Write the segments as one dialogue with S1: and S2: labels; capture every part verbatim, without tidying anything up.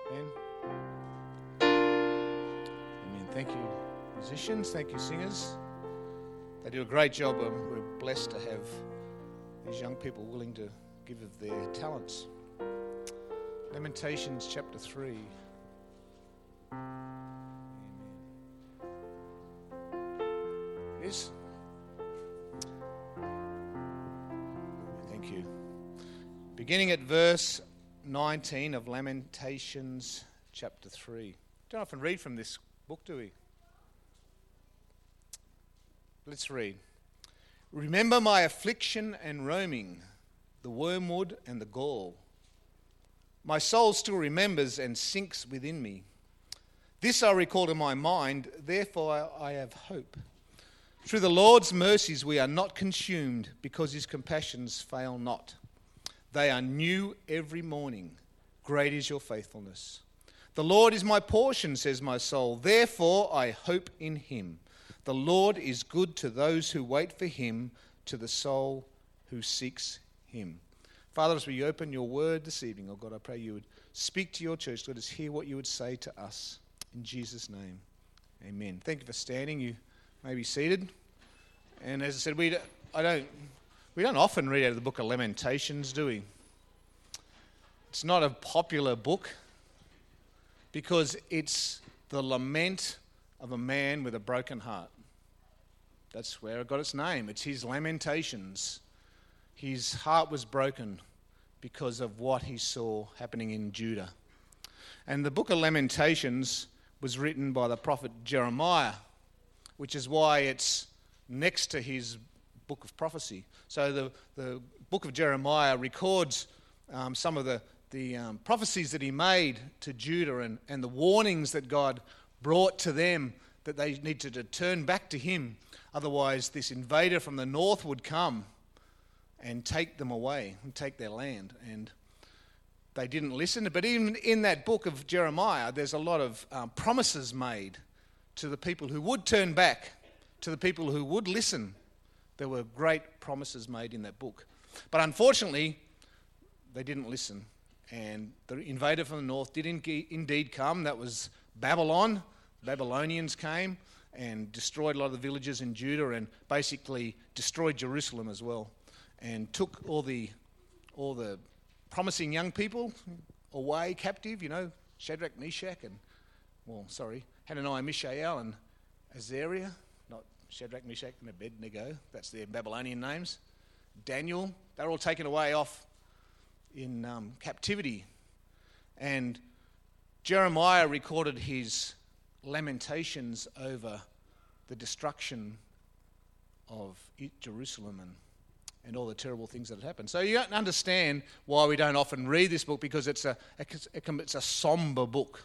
S1: Amen. Amen. Thank you, musicians. Thank you, singers. They do a great job. We're blessed to have these young people willing to give of their talents. Lamentations chapter three. Yes. Thank you. Beginning at verse nineteen of Lamentations chapter three. Don't often read from this book, do we? Let's read. Remember my affliction and roaming, the wormwood and the gall. My soul still remembers and sinks within me. This I recall to my mind, therefore I have hope. Through the Lord's mercies we are not consumed, because his compassions fail not. They are new every morning. Great is your faithfulness. The Lord is my portion, says my soul. Therefore I hope in him. The Lord is good to those who wait for him, to the soul who seeks him. Father, as we open your word this evening, oh God, I pray you would speak to your church. Let us hear what you would say to us. In Jesus' name, amen. Thank you for standing. You may be seated. And as I said, we don't, I don't, we don't often read out of the book of Lamentations, do we? It's not a popular book because it's the lament of a man with a broken heart. That's where it got its name. It's his lamentations. His heart was broken because of what he saw happening in Judah. And the book of Lamentations was written by the prophet Jeremiah, which is why it's next to his book of prophecy. So the, the book of Jeremiah records um, some of the, the um, prophecies that he made to Judah and, and the warnings that God brought to them that they needed to turn back to him. Otherwise, this invader from the north would come and take them away and take their land. And they didn't listen. But even in that book of Jeremiah, there's a lot of um, promises made to the people who would turn back, to the people who would listen. There were great promises made in that book. But unfortunately, they didn't listen. And the invader from the north did indeed come. That was Babylon. The Babylonians came and destroyed a lot of the villages in Judah and basically destroyed Jerusalem as well, and took all the all the promising young people away captive, you know, Shadrach, Meshach, and, well, sorry, Hananiah, Mishael, and Azariah, not Shadrach, Meshach, and Abednego, that's their Babylonian names. Daniel, they're all taken away off in um, captivity. And Jeremiah recorded his lamentations over the destruction of Jerusalem and, and all the terrible things that had happened. So you understand why we don't often read this book, because it's a it's a somber book.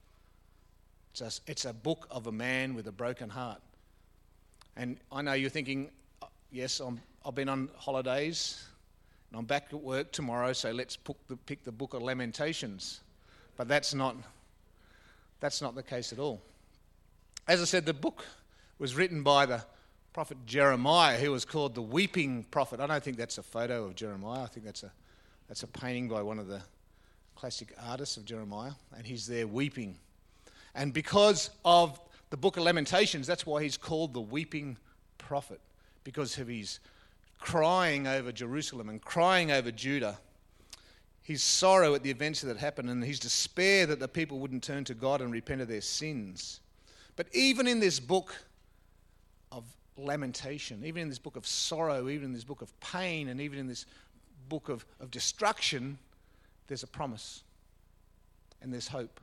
S1: It's a, it's a book of a man with a broken heart. And I know you're thinking, yes, I'm, I've been on holidays and I'm back at work tomorrow, so let's pick the, pick the book of Lamentations. But that's not that's not the case at all. As I said, the book was written by the prophet Jeremiah, who was called the weeping prophet. I don't think that's a photo of Jeremiah. I think that's a that's a painting by one of the classic artists of Jeremiah, and he's there weeping. And because of the book of Lamentations, that's why he's called the weeping prophet, because of his crying over Jerusalem and crying over Judah, his sorrow at the events that happened, and his despair that the people wouldn't turn to God and repent of their sins. But even in this book of lamentation, even in this book of sorrow, even in this book of pain, and even in this book of, of destruction, there's a promise and there's hope,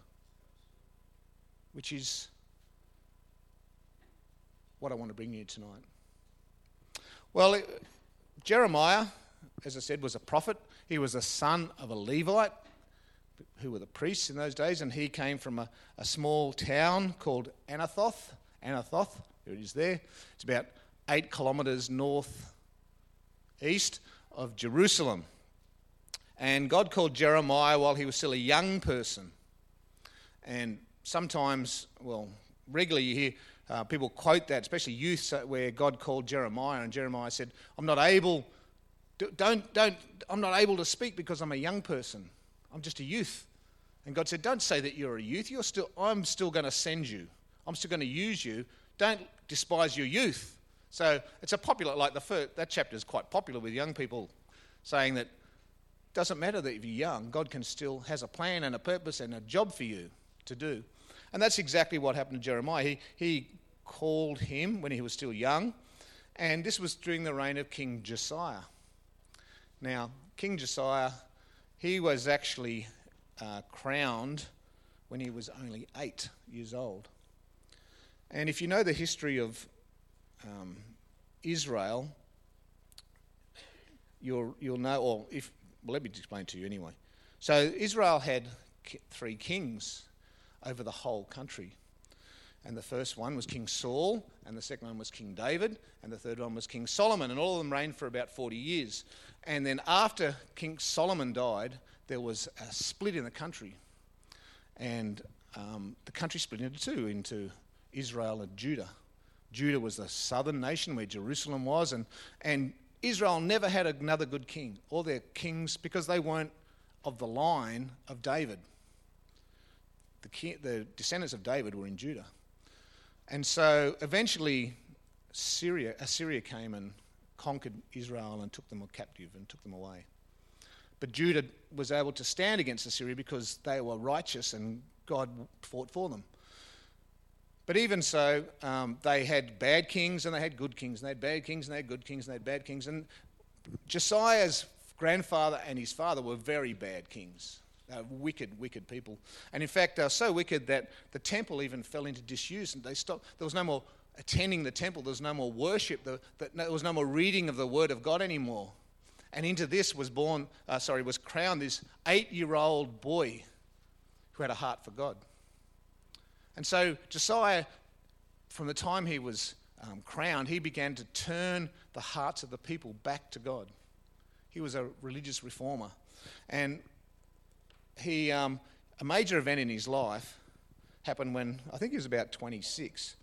S1: which is what I want to bring you tonight. Well, it, Jeremiah, as I said, was a prophet. He was a son of a Levite, who were the priests in those days, and he came from a, a small town called Anathoth. Anathoth, here it is there. It's about eight kilometres north east of Jerusalem. And God called Jeremiah while he was still a young person. And sometimes, well, regularly you hear uh, people quote that, especially youth, where God called Jeremiah, and Jeremiah said, "I'm not able, don't, don't, I'm not able to speak because I'm a young person. I'm just a youth." And God said, don't say that you're a youth. You're still, I'm still going to send you. I'm still going to use you. Don't despise your youth. So it's a popular, like the first, that chapter is quite popular with young people, saying that it doesn't matter that if you're young, God can still has a plan and a purpose and a job for you to do. And that's exactly what happened to Jeremiah. He, he called him when he was still young, and this was during the reign of King Josiah. Now, King Josiah, he was actually uh, crowned when he was only eight years old. And if you know the history of um, Israel, you'll you'll know, or if well, let me explain to you anyway. So Israel had ki- three kings over the whole country. And the first one was King Saul, and the second one was King David, and the third one was King Solomon, and all of them reigned for about forty years. And then after King Solomon died, there was a split in the country. And um, the country split into two, into Israel and Judah. Judah was the southern nation where Jerusalem was, and, and Israel never had another good king. All their kings, because they weren't of the line of David. The, king, the descendants of David were in Judah. And so eventually Syria, Assyria came and conquered Israel and took them captive and took them away. But Judah was able to stand against Assyria because they were righteous and God fought for them. But even so, um, they had bad kings and they had good kings, and they had bad kings and they had good kings and they had bad kings. And Josiah's grandfather and his father were very bad kings. They were wicked, wicked people. And in fact, they were so wicked that the temple even fell into disuse, and they stopped. There was no more attending the temple. There was no more worship. There, there was no more reading of the word of God anymore. And into this was born, uh, sorry, was crowned this eight-year-old boy who had a heart for God. And so Josiah, from the time he was um, crowned, he began to turn the hearts of the people back to God. He was a religious reformer. And he, um, a major event in his life happened when, I think he was about twenty-six,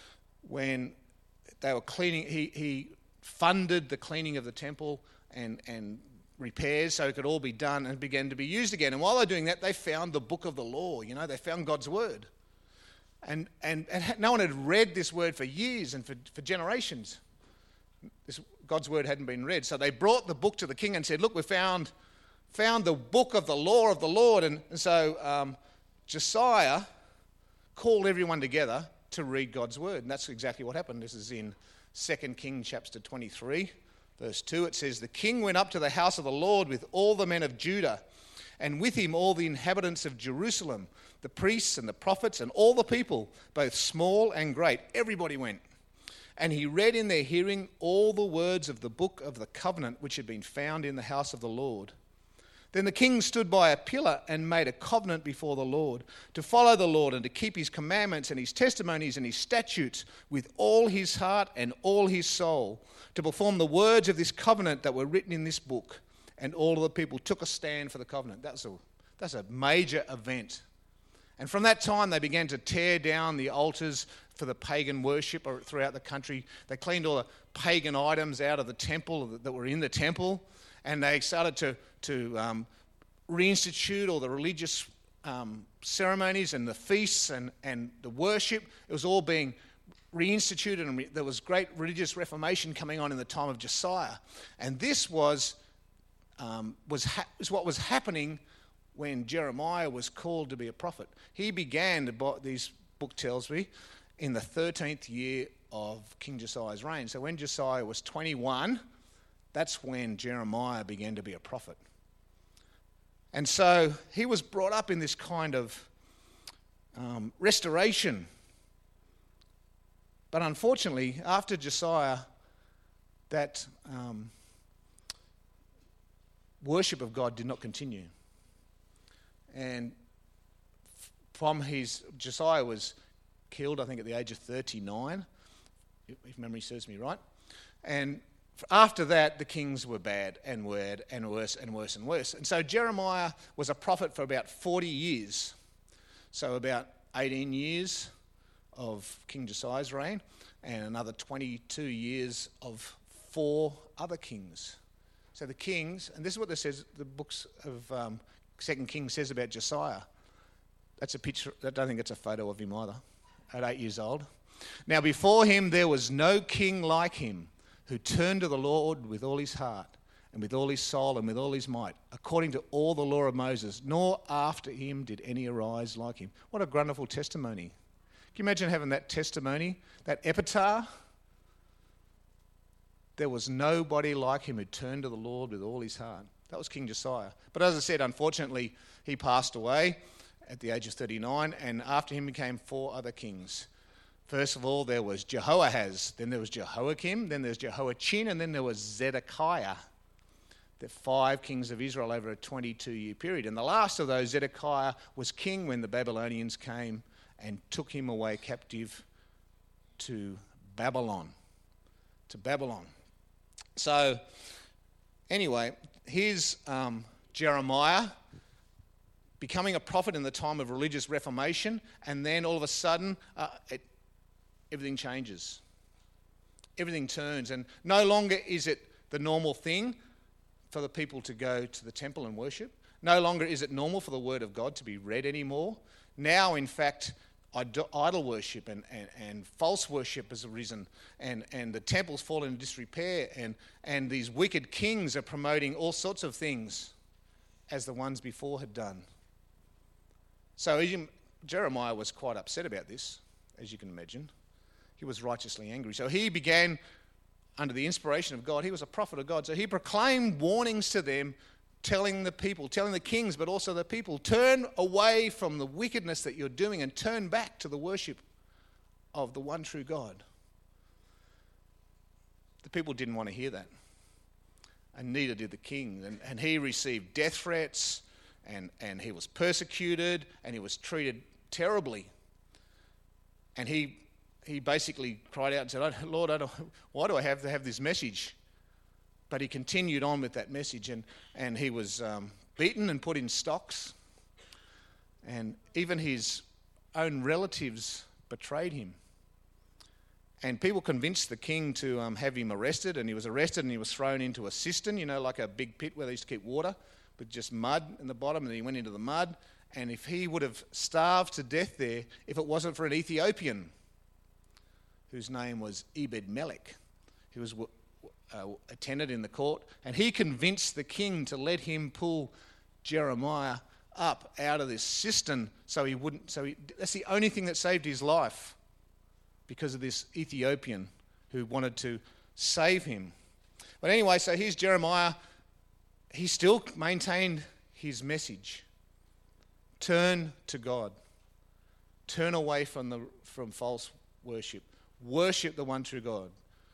S1: when they were cleaning, he, he funded the cleaning of the temple and, and repairs so it could all be done and began to be used again. And while they're doing that, they found the book of the law, you know, they found God's word. And, and, and no one had read this word for years and for, for generations. This, God's word hadn't been read. So they brought the book to the king and said, look, we found, found the book of the law of the Lord. And, and so um, Josiah called everyone together to read God's word. And that's exactly what happened. This is in Second Kings chapter twenty-three, verse two. It says, the king went up to the house of the Lord with all the men of Judah, and with him all the inhabitants of Jerusalem, the priests and the prophets and all the people, both small and great. Everybody went. And he read in their hearing all the words of the book of the covenant which had been found in the house of the Lord. Then the king stood by a pillar and made a covenant before the Lord, to follow the Lord and to keep his commandments and his testimonies and his statutes with all his heart and all his soul, to perform the words of this covenant that were written in this book. And all of the people took a stand for the covenant. That's a, that's a major event. And from that time, they began to tear down the altars for the pagan worship throughout the country. They cleaned all the pagan items out of the temple that were in the temple, and they started to, to um, reinstitute all the religious um, ceremonies and the feasts and, and the worship. It was all being reinstituted, and re- there was great religious reformation coming on in the time of Josiah. And this was, um, was, ha- was what was happening when Jeremiah was called to be a prophet. He began, to, this book tells me, in the thirteenth year of King Josiah's reign. So when Josiah was twenty-one, that's when Jeremiah began to be a prophet. And so he was brought up in this kind of um, restoration. But unfortunately, after Josiah, that um, worship of God did not continue. And from his, Josiah was killed, I think, at the age of thirty-nine, if memory serves me right. And after that, the kings were bad and weird and worse and worse and worse. And so Jeremiah was a prophet for about forty years. So about eighteen years of King Josiah's reign and another twenty-two years of four other kings. So the kings, and this is what this says, the books of um, Second Kings says about Josiah. That's a picture. I don't think it's a photo of him either, at eight years old. Now before him there was no king like him, who turned to the Lord with all his heart and with all his soul and with all his might, according to all the law of Moses, nor after him did any arise like him. What a wonderful testimony. Can you imagine having that testimony, that epitaph? There was nobody like him who turned to the Lord with all his heart. That was King Josiah. But as I said, unfortunately, he passed away at the age of thirty-nine, and after him came four other kings. First of all, there was Jehoahaz, then there was Jehoiakim, then there's Jehoiachin, and then there was Zedekiah. The five kings of Israel over a twenty-two year period. And the last of those, Zedekiah, was king when the Babylonians came and took him away captive to Babylon. To Babylon. So, anyway, here's um, Jeremiah becoming a prophet in the time of religious reformation, and then all of a sudden, uh, it, everything changes. Everything turns, and no longer is it the normal thing for the people to go to the temple and worship. No longer is it normal for the word of God to be read anymore. Now, in fact, idol worship and, and, and false worship has arisen, and, and the temples fall into disrepair, and, and these wicked kings are promoting all sorts of things as the ones before had done. So Jeremiah was quite upset about this, as you can imagine. He was righteously angry. So he began, under the inspiration of God, he was a prophet of God, so he proclaimed warnings to them, telling the people, telling the kings, but also the people, turn away from the wickedness that you're doing and turn back to the worship of the one true God. The people didn't want to hear that, and neither did the king. And, and he received death threats, and, and he was persecuted, and he was treated terribly. And he he basically cried out and said, Lord, I don't, why do I have to have this message? But he continued on with that message, and, and he was um, beaten and put in stocks. And even his own relatives betrayed him. And people convinced the king to um, have him arrested, and he was arrested and he was thrown into a cistern, you know, like a big pit where they used to keep water, with just mud in the bottom, and he went into the mud. And if he would have starved to death there, if it wasn't for an Ethiopian whose name was Ebed-Melech, who was uh, attended in the court, and he convinced the king to let him pull Jeremiah up out of this cistern so he wouldn't, so he, that's the only thing that saved his life, because of this Ethiopian who wanted to save him. But anyway, so here's Jeremiah. He still maintained his message. Turn to God. Turn away from the from false worship. Worship the one true God.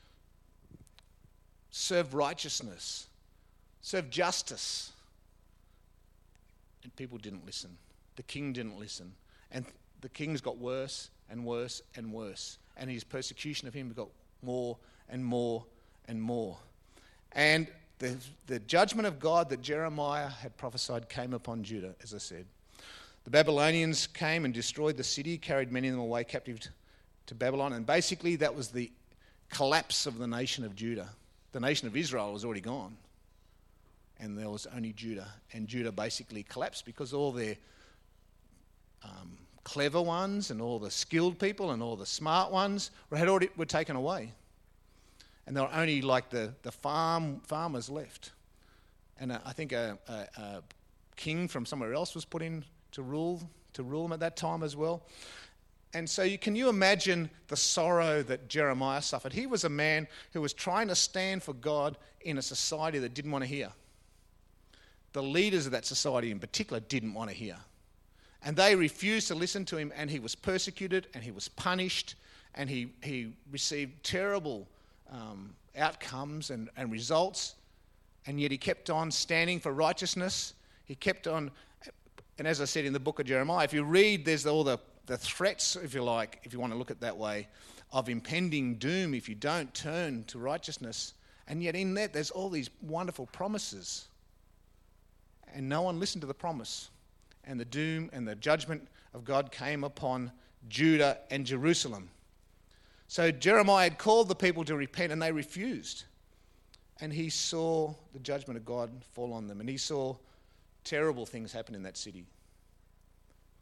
S1: Serve righteousness. Serve justice. And people didn't listen. The king didn't listen. And the kings got worse and worse and worse. And his persecution of him got more and more and more. And the, the judgment of God that Jeremiah had prophesied came upon Judah, as I said. The Babylonians came and destroyed the city, carried many of them away captive to Babylon, and basically that was the collapse of the nation of Judah. The nation of Israel was already gone, and there was only Judah, and Judah basically collapsed because all their um, clever ones and all the skilled people and all the smart ones were, had already were taken away, and there were only like the, the farm farmers left, and uh, I think a, a, a king from somewhere else was put in to rule to rule them at that time as well. And so you, can you imagine the sorrow that Jeremiah suffered? He was a man who was trying to stand for God in a society that didn't want to hear. The leaders of that society in particular didn't want to hear. And they refused to listen to him, and he was persecuted and he was punished, and he, he received terrible um, outcomes and, and results, and yet he kept on standing for righteousness. He kept on, and as I said in the book of Jeremiah, if you read, there's all the the threats, if you like, if you want to look at it that way, of impending doom if you don't turn to righteousness. And yet in that, there's all these wonderful promises. And no one listened to the promise. And the doom and the judgment of God came upon Judah and Jerusalem. So Jeremiah had called the people to repent, and they refused. And he saw the judgment of God fall on them. And he saw terrible things happen in that city.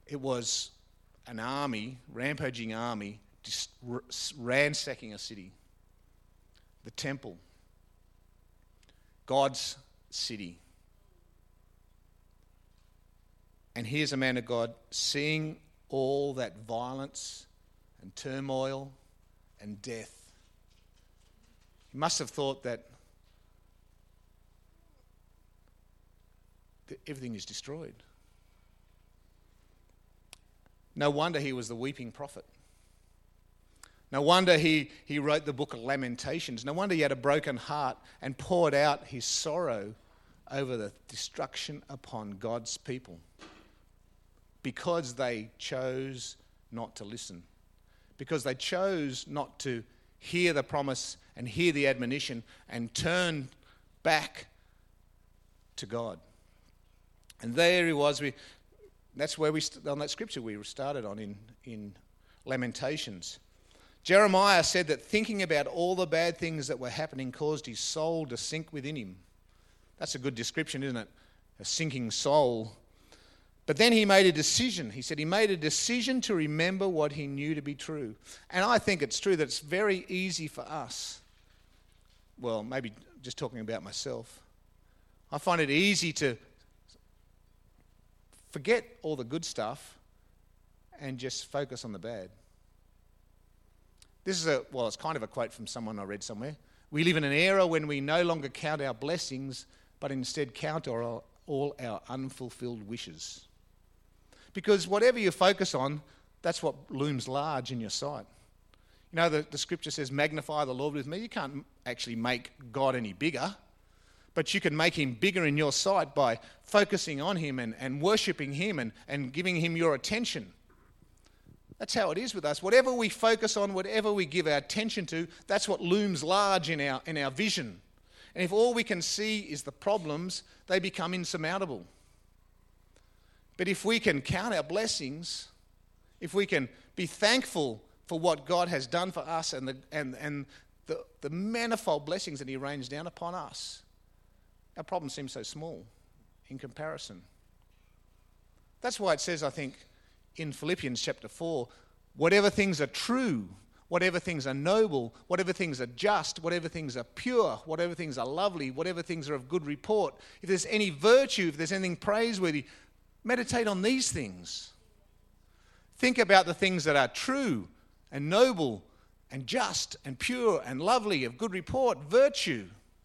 S1: it was an army, rampaging army, just ransacking a city. The temple. God's city. And here's a man of God seeing all that violence and turmoil and death. He must have thought that everything is destroyed. No wonder he was the weeping prophet. No wonder he, he wrote the book of Lamentations. No wonder he had a broken heart and poured out his sorrow over the destruction upon God's people because they chose not to listen, because they chose not to hear the promise and hear the admonition and turn back to God. And there he was. We, that's where we, on that scripture we started on in, in Lamentations. Jeremiah said that thinking about all the bad things that were happening caused his soul to sink within him. That's a good description, isn't it? A sinking soul. But then he made a decision. He said he made a decision to remember what he knew to be true. And I think it's true that it's very easy for us. Well, maybe just talking about myself. I find it easy to forget all the good stuff and just focus on the bad. This is a, well, it's kind of a quote from someone I read somewhere. We live in an era when we no longer count our blessings, but instead count our, all our unfulfilled wishes. Because whatever you focus on, that's what looms large in your sight. You know, the, the scripture says, magnify the Lord with me. You can't actually make God any bigger, but you can make him bigger in your sight by focusing on him and, and worshipping him and, and giving him your attention. That's how it is with us. Whatever we focus on, whatever we give our attention to, that's what looms large in our, in our vision. And if all we can see is the problems, they become insurmountable. But if we can count our blessings, if we can be thankful for what God has done for us and the, and, and the, the manifold blessings that he rains down upon us, our problems seem so small in comparison. That's why it says, I think, in Philippians chapter four, whatever things are true, whatever things are noble, whatever things are just, whatever things are pure, whatever things are lovely, whatever things are of good report, if there's any virtue, if there's anything praiseworthy, meditate on these things. Think about the things that are true and noble and just and pure and lovely, of good report, virtue.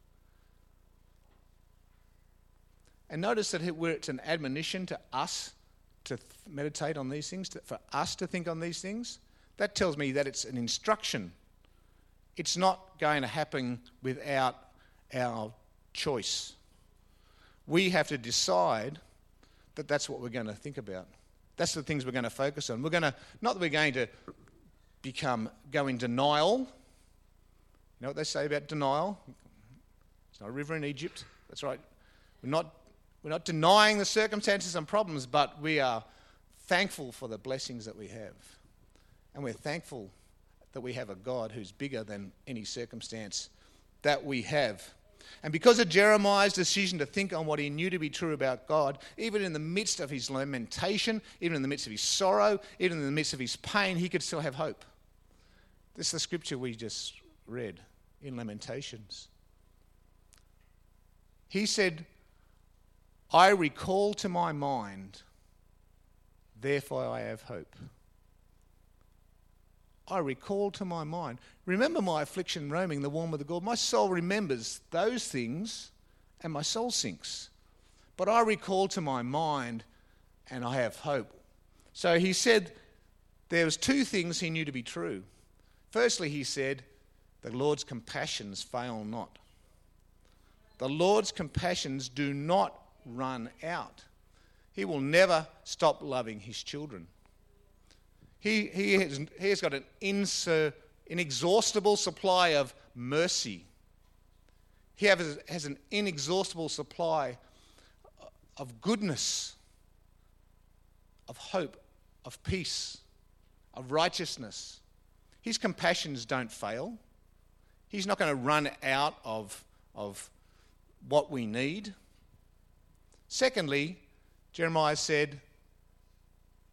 S1: And notice that it's an admonition to us to meditate on these things, to, for us to think on these things. That tells me that it's an instruction. It's not going to happen without our choice. We have to decide that that's what we're going to think about. That's the things we're going to focus on. We're going to, not that we're going to become, go in denial. You know what they say about denial? It's not a river in Egypt. That's right. We're not, we're not denying the circumstances and problems, but we are thankful for the blessings that we have. And we're thankful that we have a God who's bigger than any circumstance that we have. And because of Jeremiah's decision to think on what he knew to be true about God, even in the midst of his lamentation, even in the midst of his sorrow, even in the midst of his pain, he could still have hope. This is the scripture we just read in Lamentations. He said, I recall to my mind, therefore I have hope. I recall to my mind. Remember my affliction roaming the warm of the gourd. My soul remembers those things and my soul sinks. But I recall to my mind and I have hope. So he said there was two things he knew to be true. Firstly, he said, the Lord's compassions fail not. The Lord's compassions do not run out. He will never stop loving his children. He, he, has, he has got an insur, inexhaustible supply of mercy. He has, has an inexhaustible supply of goodness, of hope, of peace, of righteousness. His compassions don't fail. He's not going to run out of, of what we need. Secondly, Jeremiah said,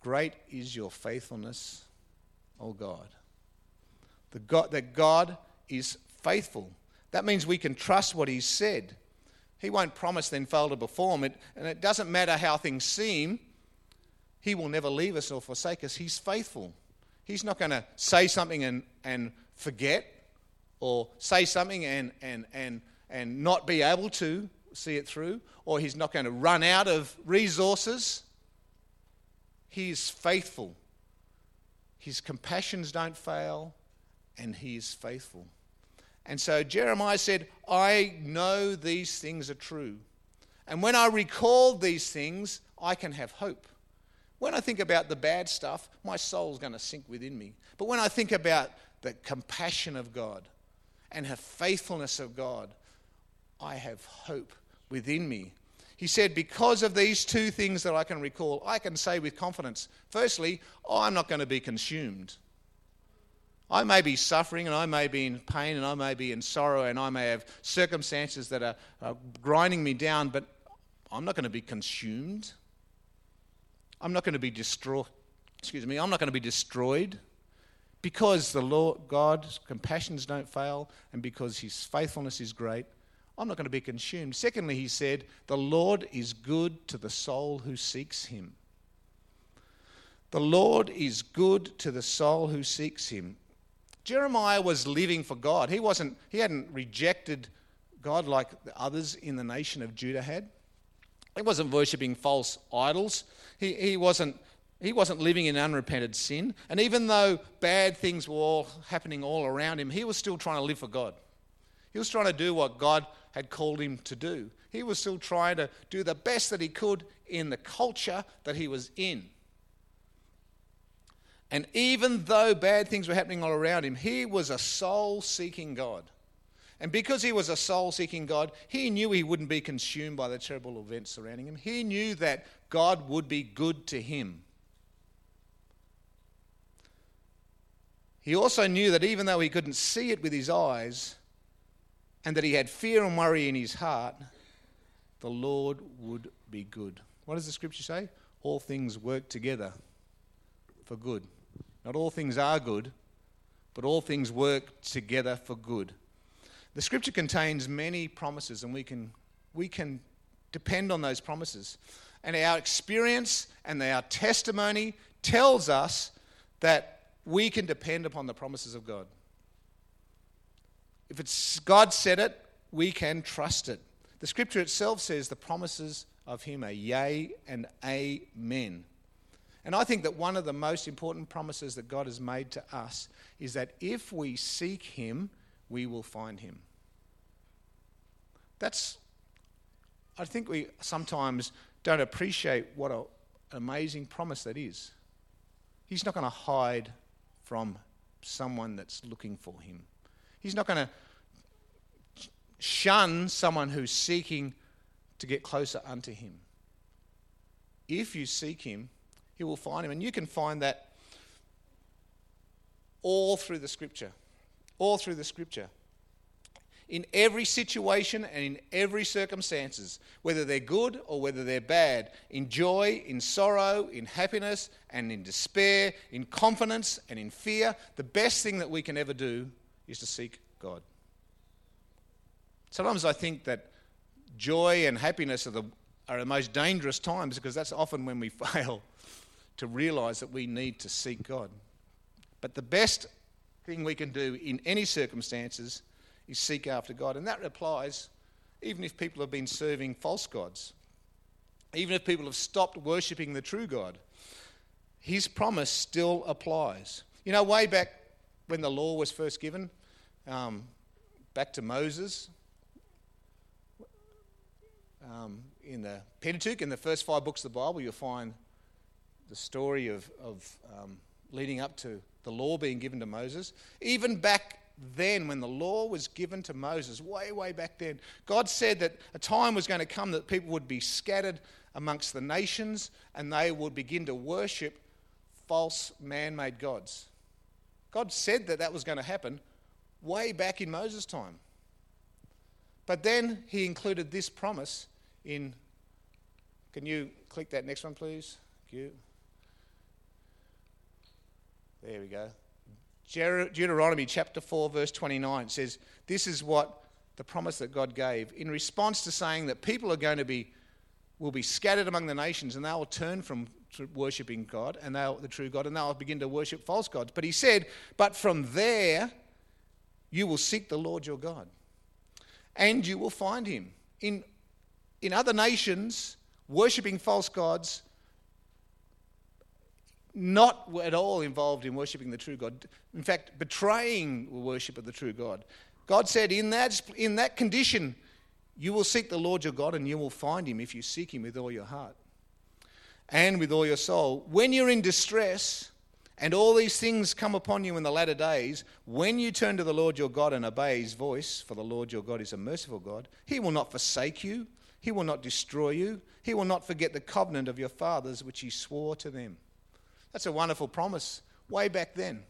S1: Great is your faithfulness, O God. The God that God is faithful. That means we can trust what he's said. He won't promise then fail to perform it. And it doesn't matter how things seem. He will never leave us or forsake us. He's faithful. He's not going to say something and, and forget, or say something and, and, and, and not be able to see it through, or he's not going to run out of resources. He is faithful. His compassions don't fail, and he is faithful. And so Jeremiah said, I know these things are true. And when I recall these things, I can have hope. When I think about the bad stuff, my soul's going to sink within me. But when I think about the compassion of God and the faithfulness of God, I have hope within me. He said, because of these two things that I can recall, I can say with confidence, firstly, oh, I'm not going to be consumed. I may be suffering and I may be in pain and I may be in sorrow and I may have circumstances that are, are grinding me down, but I'm not going to be consumed. I'm not going to be destroyed. Excuse me, I'm not going to be destroyed because the Lord God's compassions don't fail and because his faithfulness is great. I'm not going to be consumed. Secondly, he said, the Lord is good to the soul who seeks him. The Lord is good to the soul who seeks him. Jeremiah was living for God. He wasn't, he hadn't rejected God like the others in the nation of Judah had. He wasn't worshipping false idols. He, he wasn't he wasn't living in unrepented sin. And even though bad things were all happening all around him, he was still trying to live for God. He was trying to do what God had called him to do. He was still trying to do the best that he could in the culture that he was in. And even though bad things were happening all around him, he was a soul-seeking God. And because he was a soul-seeking God, he knew he wouldn't be consumed by the terrible events surrounding him. He knew that God would be good to him. He also knew that even though he couldn't see it with his eyes, and that he had fear and worry in his heart, the Lord would be good. What does the scripture say? All things work together for good. Not all things are good, but all things work together for good. The scripture contains many promises, and we can we can depend on those promises. And our experience and our testimony tells us that we can depend upon the promises of God. If it's God said it, we can trust it. The scripture itself says the promises of him are yea and amen. And I think that one of the most important promises that God has made to us is that if we seek him, we will find him. That's, I think we sometimes don't appreciate what a, an amazing promise that is. He's not going to hide from someone that's looking for him. He's not going to shun someone who's seeking to get closer unto him. If you seek him, he will find him. And you can find that all through the scripture. All through the scripture. In every situation and in every circumstances, whether they're good or whether they're bad, in joy, in sorrow, in happiness and in despair, in confidence and in fear, the best thing that we can ever do is to seek God. Sometimes I think that joy and happiness are the, are the most dangerous times, because that's often when we fail to realise that we need to seek God. But the best thing we can do in any circumstances is seek after God. And that applies even if people have been serving false gods. Even if people have stopped worshipping the true God. His promise still applies. You know, way back when the law was first given, um, back to Moses, um, in the Pentateuch, in the first five books of the Bible, you'll find the story of, of um, leading up to the law being given to Moses. Even back then, when the law was given to Moses, way, way back then, God said that a time was going to come that people would be scattered amongst the nations and they would begin to worship false man-made gods. God said that that was going to happen way back in Moses' time. But then he included this promise in, can you click that next one, please? Thank you. there we go. Deuteronomy chapter four, verse twenty-nine says, this is what the promise that God gave in response to saying that people are going to be, will be scattered among the nations and they will turn from worshipping God and they'll, the true God, and they'll begin to worship false gods. But he said, but from there you will seek the Lord your God and you will find him. In, in other nations, worshipping false gods, not at all involved in worshipping the true God. In fact, betraying the worship of the true God. God said, in that, in that condition, you will seek the Lord your God and you will find him if you seek him with all your heart and with all your soul. When you're in distress and all these things come upon you in the latter days, when you turn to the Lord your God and obey his voice, for the Lord your God is a merciful God, he will not forsake you, he will not destroy you, he will not forget the covenant of your fathers which he swore to them. That's a wonderful promise way back then.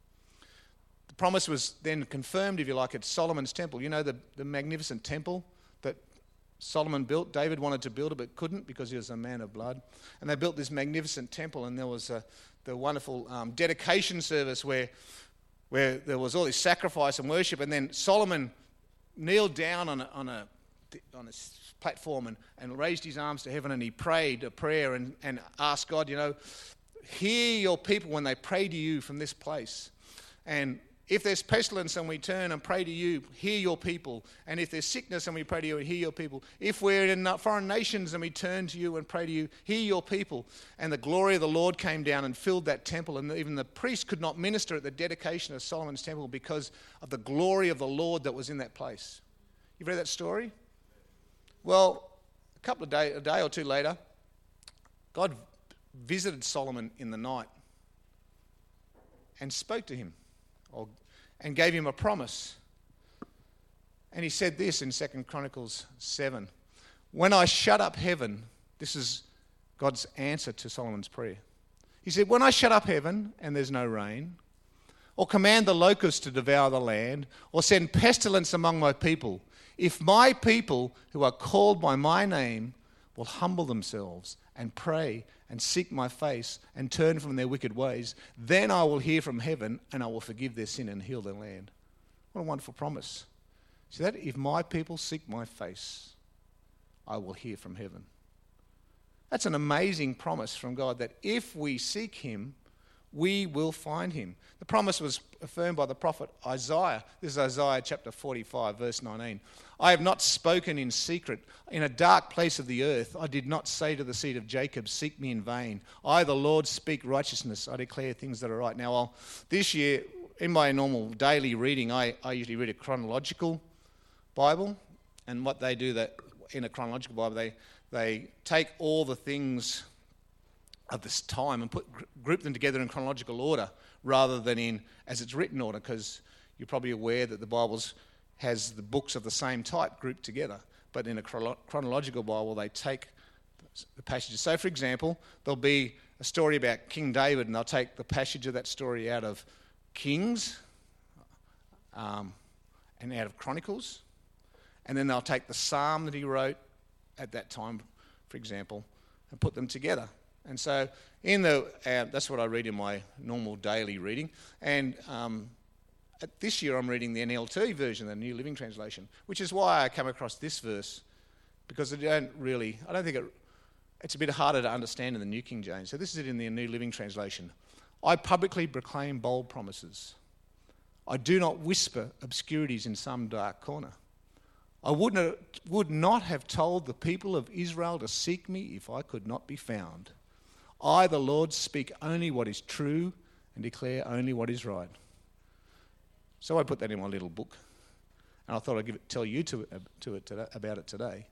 S1: The promise was then confirmed, if you like, at Solomon's temple. You know, the, the magnificent temple that Solomon built. David wanted to build it but couldn't because he was a man of blood. And they built this magnificent temple, and there was a, the wonderful um, dedication service where, where there was all this sacrifice and worship. And then Solomon kneeled down on a, on a, on a platform and, and raised his arms to heaven, and he prayed a prayer and, and asked God, you know, hear your people when they pray to you from this place. And if there's pestilence and we turn and pray to you, hear your people. And if there's sickness and we pray to you, hear your people. If we're in foreign nations and we turn to you and pray to you, hear your people. And the glory of the Lord came down and filled that temple. And even the priest could not minister at the dedication of Solomon's temple because of the glory of the Lord that was in that place. You've read that story? Well, a couple of days, a day or two later, God visited Solomon in the night and spoke to him or, and gave him a promise. And he said this in Second Chronicles seven. When I shut up heaven, this is God's answer to Solomon's prayer. He said, when I shut up heaven and there's no rain, or command the locusts to devour the land, or send pestilence among my people, if my people who are called by my name will humble themselves and pray and seek my face and turn from their wicked ways, then I will hear from heaven and I will forgive their sin and heal their land. What a wonderful promise. See that? If my people seek my face, I will hear from heaven. That's an amazing promise from God that if we seek him, we will find him. The promise was affirmed by the prophet Isaiah. This is Isaiah chapter forty-five, verse nineteen. I have not spoken in secret. In a dark place of the earth, I did not say to the seed of Jacob, seek me in vain. I, the Lord, speak righteousness. I declare things that are right. Now, I'll, this year, in my normal daily reading, I, I usually read a chronological Bible. And what they do that in a chronological Bible, they, they take all the things of this time and put group them together in chronological order rather than in as it's written order, because you're probably aware that the Bible has the books of the same type grouped together. But in a chrono- chronological Bible, they take the passages. So, for example, there'll be a story about King David, and they'll take the passage of that story out of Kings um, and out of Chronicles, and then they'll take the psalm that he wrote at that time, for example, and put them together. And so in the uh, that's what I read in my normal daily reading. And um, at this year I'm reading the N L T version, the New Living Translation, which is why I come across this verse, because I don't really, I don't think it, it's a bit harder to understand in the New King James. So this is it in the New Living Translation. I publicly proclaim bold promises. I do not whisper obscurities in some dark corner. I would not, would not have told the people of Israel to seek me if I could not be found. I, the Lord, speak only what is true and declare only what is right. So I put that in my little book, and I thought I'd give it, tell you to, to it today, about it today.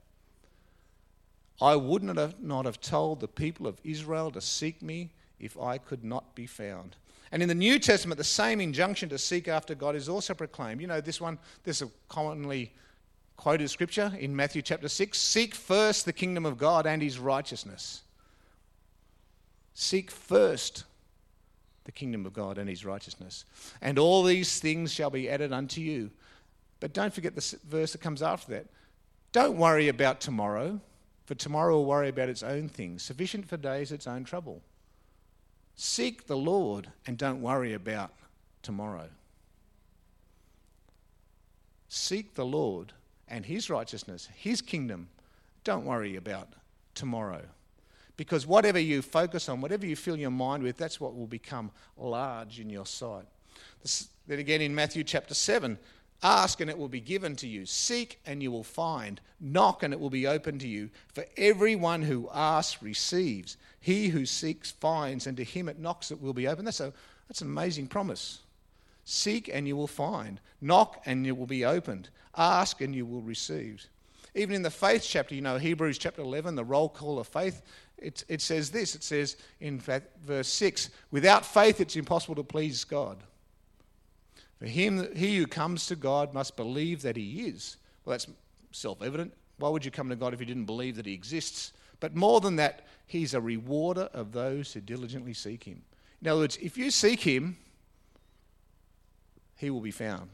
S1: I would not have, not have told the people of Israel to seek me if I could not be found. And in the New Testament, the same injunction to seek after God is also proclaimed. You know, this one, this is a commonly quoted scripture in Matthew chapter six. Seek first the kingdom of God and his righteousness. Seek first the kingdom of God and his righteousness, and all these things shall be added unto you. But don't forget the verse that comes after that. Don't worry about tomorrow, for tomorrow will worry about its own things. Sufficient for day is its own trouble. Seek Seek the Lord and don't worry about tomorrow. Seek the Lord and his righteousness, his kingdom. Don't worry about tomorrow. Because whatever you focus on, whatever you fill your mind with, that's what will become large in your sight. This, then again in Matthew chapter seven, ask and it will be given to you. Seek and you will find. Knock and it will be opened to you. For everyone who asks receives. He who seeks finds, and to him it knocks it will be opened. That's, a, that's an amazing promise. Seek and you will find. Knock and it will be opened. Ask and you will receive. Even in the faith chapter, you know, Hebrews chapter eleven, the roll call of faith, it, it says this. It says in fact, verse six, without faith it's impossible to please God. For him, he who comes to God must believe that he is. Well, that's self-evident. Why would you come to God if you didn't believe that he exists? But more than that, he's a rewarder of those who diligently seek him. In other words, if you seek him, he will be found.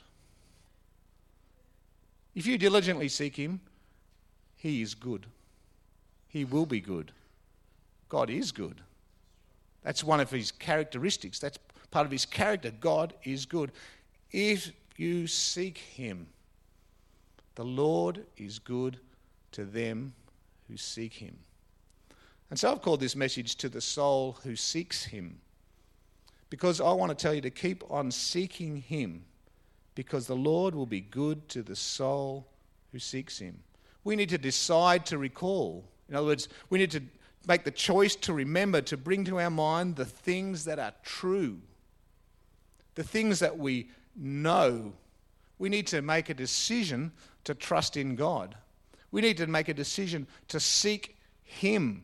S1: If you diligently seek him, he is good. He will be good. God is good. That's one of his characteristics. That's part of his character. God is good. If you seek him, the Lord is good to them who seek him. And so I've called this message to the soul who seeks him, because I want to tell you to keep on seeking him, because the Lord will be good to the soul who seeks him. We need to decide to recall. In other words, we need to make the choice to remember, to bring to our mind the things that are true, the things that we know. We need to make a decision to trust in God. We need to make a decision to seek him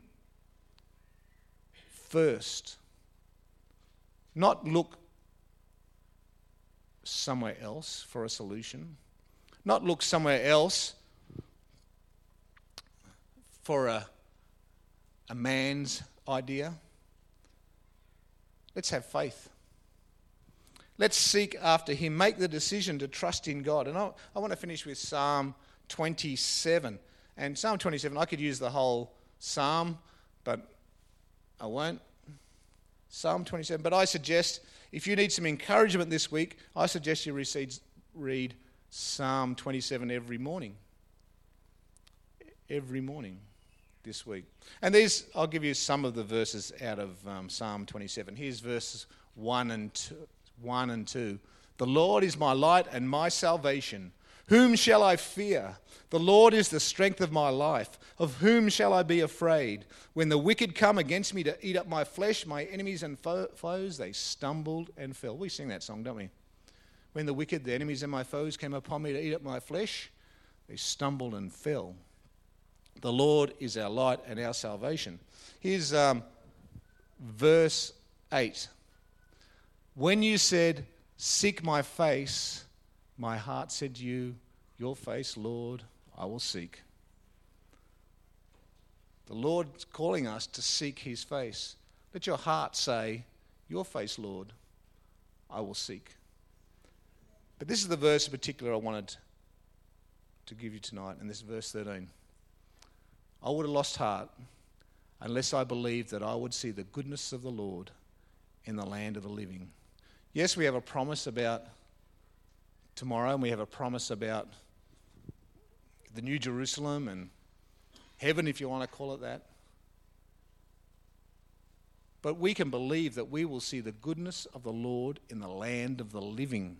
S1: first. Not look somewhere else for a solution. Not look somewhere else for a, a man's idea. Let's have faith. Let's seek after him. Make the decision to trust in God. And I, I want to finish with Psalm twenty-seven. And Psalm twenty-seven, I could use the whole psalm, but I won't. Psalm twenty-seven. But I suggest, if you need some encouragement this week, I suggest you read, read Psalm twenty-seven every morning. Every morning this week. And these, I'll give you some of the verses out of um, Psalm twenty-seven. Here's verses one and two. one and two. The Lord is my light and my salvation. Whom shall I fear? The Lord is the strength of my life. Of whom shall I be afraid? When the wicked come against me to eat up my flesh, my enemies and fo- foes, they stumbled and fell. We sing that song, don't we? When the wicked, the enemies and my foes came upon me to eat up my flesh, they stumbled and fell. The Lord is our light and our salvation. Here's um, verse eight. When you said, seek my face, my heart said to you, your face, Lord, I will seek. The Lord's calling us to seek his face. Let your heart say, your face, Lord, I will seek. But this is the verse in particular I wanted to give you tonight, and this is verse thirteen. I would have lost heart unless I believed that I would see the goodness of the Lord in the land of the living. Yes, we have a promise about tomorrow, and we have a promise about the New Jerusalem and heaven, if you want to call it that. But we can believe that we will see the goodness of the Lord in the land of the living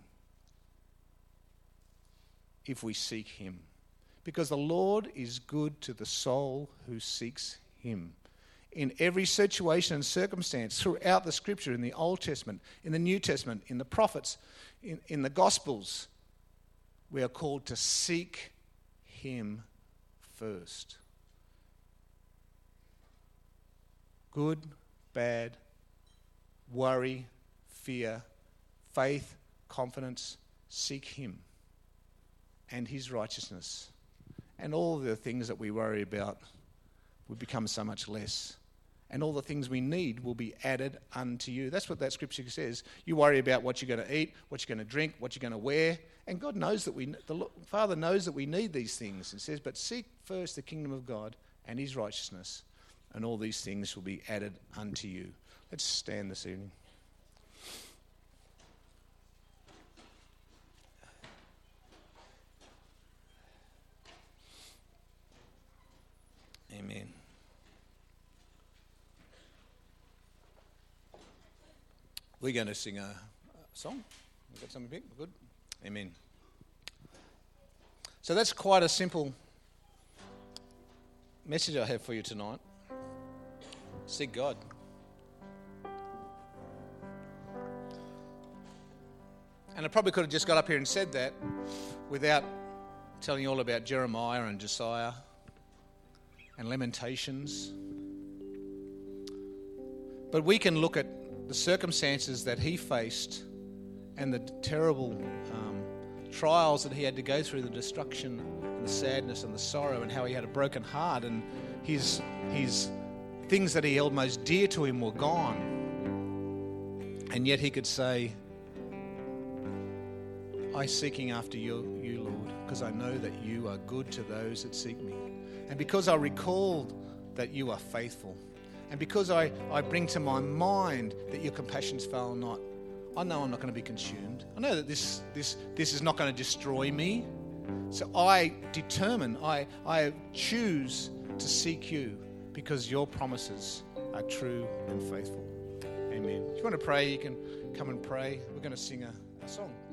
S1: if we seek him. Because the Lord is good to the soul who seeks him. In every situation and circumstance throughout the Scripture, in the Old Testament, in the New Testament, in the prophets, in, in the Gospels, we are called to seek him first. Good, bad, worry, fear, faith, confidence, seek him and his righteousness. And all the things that we worry about will become so much less. And all the things we need will be added unto you. That's what that scripture says. You worry about what you're going to eat, what you're going to drink, what you're going to wear. And God knows that we, the Father knows that we need these things. It says, but seek first the kingdom of God and his righteousness, and all these things will be added unto you. Let's stand this evening. Amen. We're going to sing a, a song. We've got something big. We're good. Amen. So that's quite a simple message I have for you tonight. Seek God. And I probably could have just got up here and said that without telling you all about Jeremiah and Josiah and Lamentations. But we can look at the circumstances that he faced and the terrible um, trials that he had to go through, the destruction and the sadness and the sorrow, and how he had a broken heart, and his his things that he held most dear to him were gone. And yet he could say, I seeking after you, you Lord, because I know that you are good to those that seek me. And because I recalled that you are faithful, and because I, I bring to my mind that your compassions fail not, I know I'm not going to be consumed. I know that this this this is not going to destroy me. So I determine, I, I choose to seek you because your promises are true and faithful. Amen. If you want to pray, you can come and pray. We're going to sing a, a song.